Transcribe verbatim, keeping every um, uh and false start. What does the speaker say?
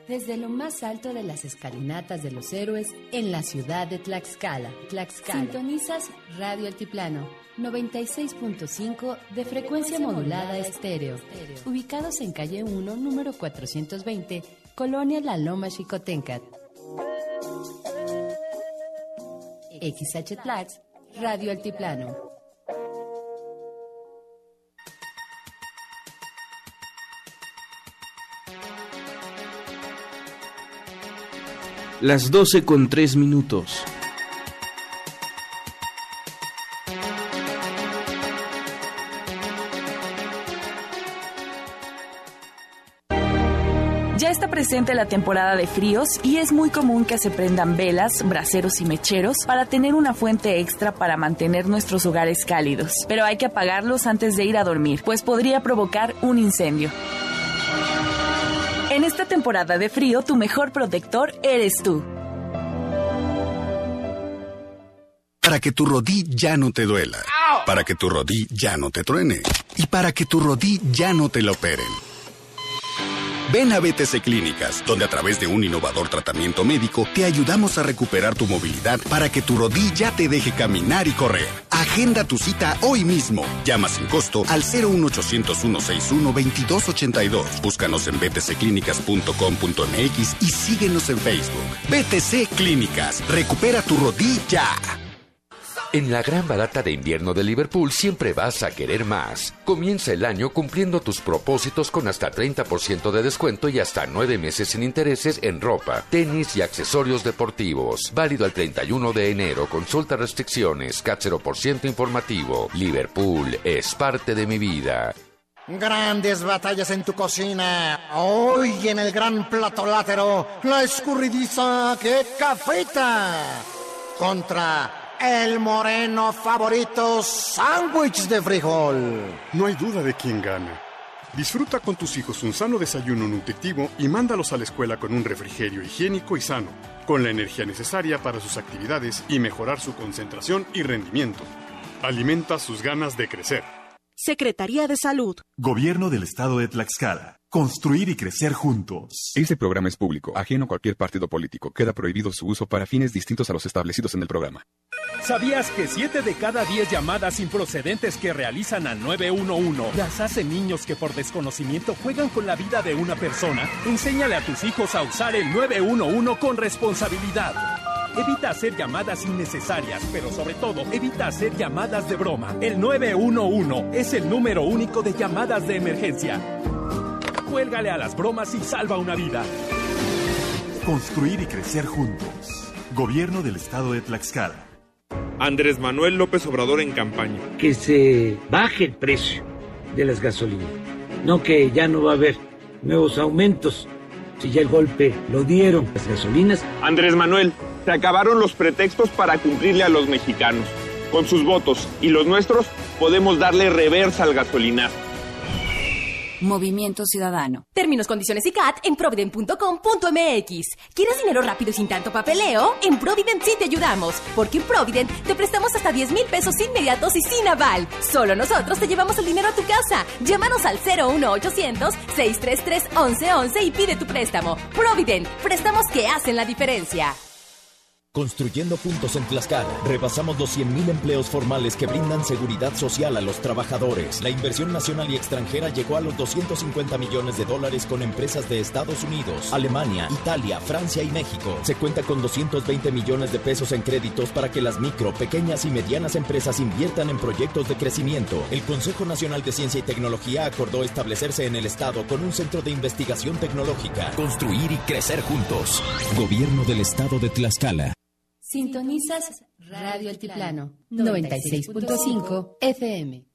Desde lo más alto de las escalinatas de los héroes en la ciudad de Tlaxcala, Tlaxcala. Sintonizas Radio Altiplano, noventa y seis punto cinco de frecuencia modulada estéreo. Ubicados en calle uno, número cuatrocientos veinte, Colonia La Loma Xicotencat. X H Tlax, Radio Altiplano. Las doce con tres minutos. Ya está presente la temporada de fríos y es muy común que se prendan velas, braseros y mecheros para tener una fuente extra para mantener nuestros hogares cálidos. Pero hay que apagarlos antes de ir a dormir, pues podría provocar un incendio. En esta temporada de frío, tu mejor protector eres tú. Para que tu rodilla ya no te duela. Para que tu rodilla ya no te truene. Y para que tu rodilla ya no te la operen. Ven a B T C Clínicas, donde a través de un innovador tratamiento médico te ayudamos a recuperar tu movilidad para que tu rodilla te deje caminar y correr. Agenda tu cita hoy mismo. Llama sin costo al cero uno ochocientos, ciento sesenta y uno, veintidós ochenta y dos. Búscanos en b t c clínicas punto com punto m x y síguenos en Facebook. B T C Clínicas. Recupera tu rodilla. En la gran barata de invierno de Liverpool siempre vas a querer más. Comienza el año cumpliendo tus propósitos con hasta treinta por ciento de descuento y hasta nueve meses sin intereses en ropa, tenis y accesorios deportivos. Válido al treinta y uno de enero. Consulta restricciones. C A T cero por ciento informativo. Liverpool es parte de mi vida. Grandes batallas en tu cocina. Hoy en el gran plato látero, la escurridiza que cafeta contra el moreno favorito sándwich de frijol. No hay duda de quién gana. Disfruta con tus hijos un sano desayuno nutritivo y mándalos a la escuela con un refrigerio higiénico y sano, con la energía necesaria para sus actividades y mejorar su concentración y rendimiento. Alimenta sus ganas de crecer. Secretaría de Salud. Gobierno del Estado de Tlaxcala. Construir y crecer juntos. Este programa es público, ajeno a cualquier partido político. Queda prohibido su uso para fines distintos a los establecidos en el programa. ¿Sabías que siete de cada diez llamadas improcedentes que realizan al nueve uno uno las hacen niños que por desconocimiento juegan con la vida de una persona? Enséñale a tus hijos a usar el nueve uno uno con responsabilidad. Evita hacer llamadas innecesarias, pero sobre todo, evita hacer llamadas de broma. El nueve uno uno es el número único de llamadas de emergencia. Cuélgale a las bromas y salva una vida. Construir y crecer juntos. Gobierno del Estado de Tlaxcala. Andrés Manuel López Obrador en campaña. Que se baje el precio de las gasolinas. No que ya no va a haber nuevos aumentos. Si ya el golpe lo dieron las gasolinas. Andrés Manuel, se acabaron los pretextos para cumplirle a los mexicanos. Con sus votos y los nuestros podemos darle reversa al gasolinazo. Movimiento Ciudadano. Términos, condiciones y C A T en provident punto com punto m x. ¿Quieres dinero rápido y sin tanto papeleo? En Provident sí te ayudamos, porque en Provident te prestamos hasta diez mil pesos inmediatos y sin aval. Solo nosotros te llevamos el dinero a tu casa. Llámanos al cero uno ochocientos, seiscientos treinta y tres, once once y pide tu préstamo. Provident, préstamos que hacen la diferencia. Construyendo Juntos en Tlaxcala, rebasamos los cien mil empleos formales que brindan seguridad social a los trabajadores. La inversión nacional y extranjera llegó a los doscientos cincuenta millones de dólares con empresas de Estados Unidos, Alemania, Italia, Francia y México. Se cuenta con doscientos veinte millones de pesos en créditos para que las micro, pequeñas y medianas empresas inviertan en proyectos de crecimiento. El Consejo Nacional de Ciencia y Tecnología acordó establecerse en el estado con un centro de investigación tecnológica. Construir y crecer juntos. Gobierno del Estado de Tlaxcala. Sintonizas Radio Altiplano, noventa y seis punto cinco F M.